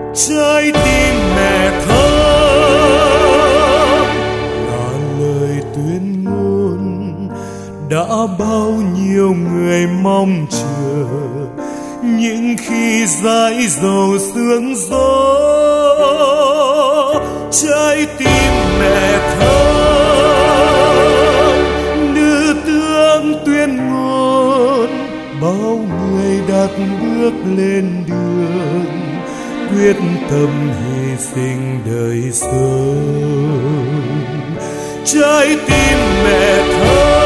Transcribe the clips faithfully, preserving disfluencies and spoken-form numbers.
trái tim mẹ thơ là lời tuyên ngôn đã bao nhiêu người mong chờ, những khi dãi dầu sương gió. Trái tim mẹ thơ nữ tướng tuyên ngôn, bao người đặt bước lên đường quyết tâm hy sinh đời sống. Trái tim mẹ thơ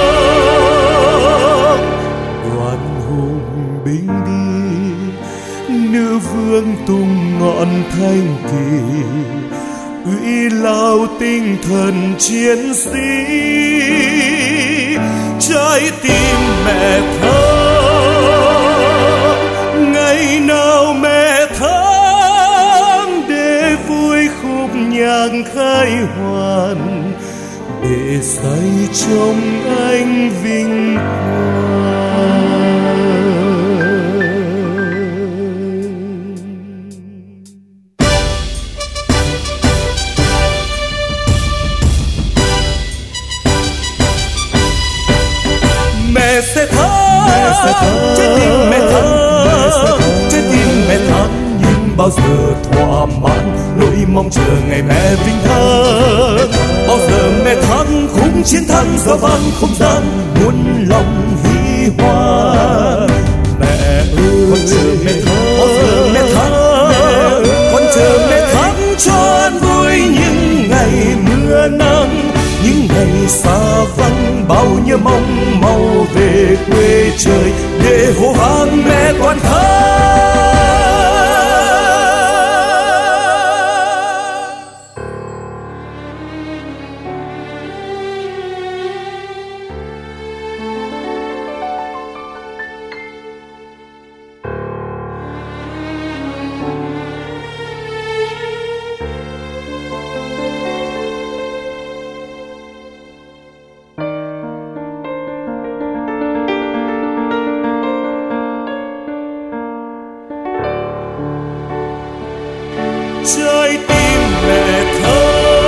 đoàn hùng binh đi, nữ vương tung ngọn thanh kỳ, uy lao tinh thần chiến sĩ. Trái tim mẹ thơ ngày nào mẹ thắng để vui khúc nhạc khai hoàn, để say trong anh vinh quang. Mẹ sẽ thắng, trái tim mẹ thắng, trái tim mẹ thắng, nhưng bao giờ thỏa mãn nỗi mong chờ ngày mẹ vinh thắng. Bao giờ mẹ thắng khung chiến thắng giao vang không gian, muôn lòng hy hoan. Mẹ ơi, con chờ mẹ thắng, bao giờ mẹ thắng, con chờ mẹ thắng cho an vui những ngày mưa nắng, những ngày xa vắng bao nhiêu mong mau về quê trời để hô hoán mẹ toàn thắng. Trái tim mẹ thơ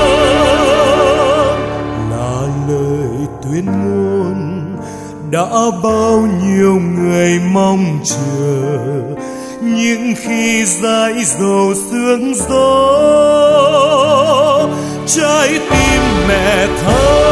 là lời tuyên ngôn đã bao nhiêu người mong chờ, những khi dãi dầu sương gió. Trái tim mẹ thơ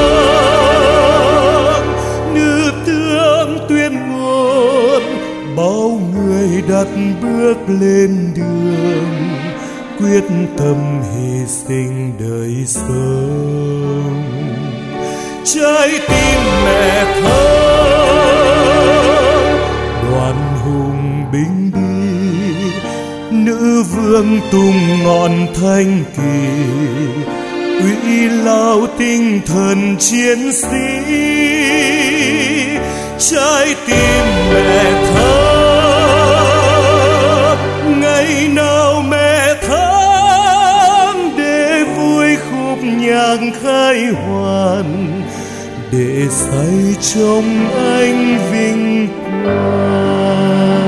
nữ tướng tuyên ngôn, bao người đặt bước lên đường quyết tâm hy sinh đời sống. Trái tim mẹ thơ đoàn hùng binh đi, nữ vương tung ngọn thanh kỳ, uy lao tinh thần chiến sĩ. Trái tim mẹ thơ ngày nào mẹ thắng để vui khúc nhạc khai hoàn, để say trong anh vinh quang.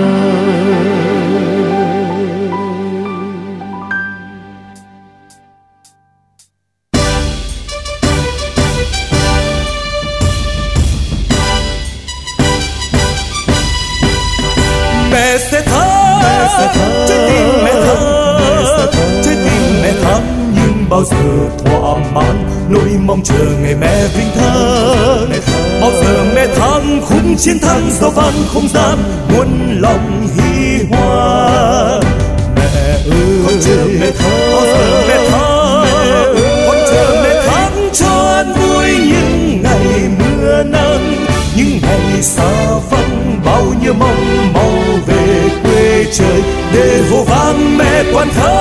Mẹ sẽ thắng, trái tim mẹ thắng, trái tim mẹ thắng, nhưng bao giờ thỏa mãn nỗi mong chờ ngày mẹ vinh thắng. Bao giờ mẹ thắng khung chiến thắng giao vang không gian, muôn lòng hy hoan. Mẹ ơi, con chờ mẹ thắng, bao giờ mẹ thắng, con chờ mẹ thắng cho an vui những ngày mưa nắng, những ngày xa vắng bao nhiêu mong mau về quê trời để hô vang mẹ toàn thắng.